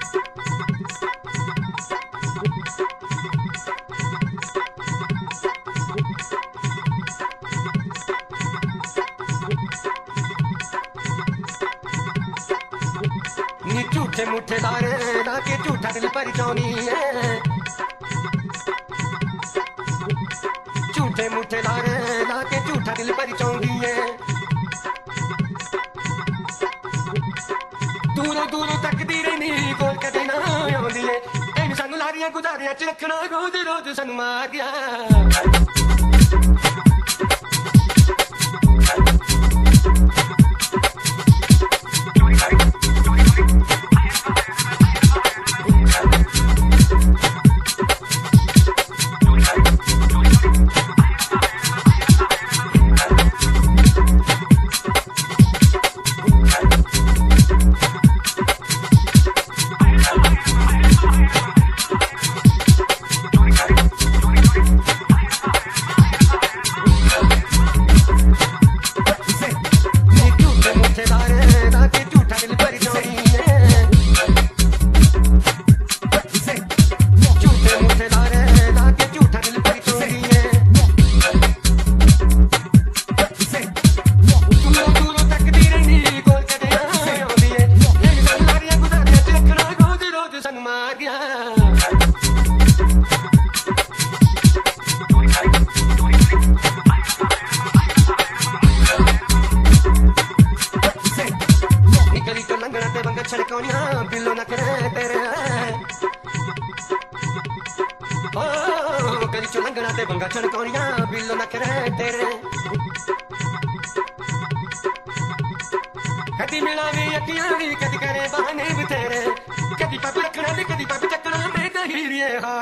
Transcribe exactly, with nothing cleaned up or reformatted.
झूठे मुठे लारे ना के झूठा दिल पर चौनी है, झूठे मुठे लारे ना के झूठा दिल पर चौंदी है। दूरों दूरों तक दी रहनी कोल कदे ना आउंदी है, इन सानू लारियां गुजारियां च रखना रोज रोज सानू मार गया। बिल्लो न करे तेरे ओ करी चो लंगना ते बंगा छड़कोनिया बिल्लो न करे तेरे कदी मिलावी अखियां वी कदी करे बहाने बथेरे कदी पाप रखना वी कदी पाप चकना में दहीरिए हा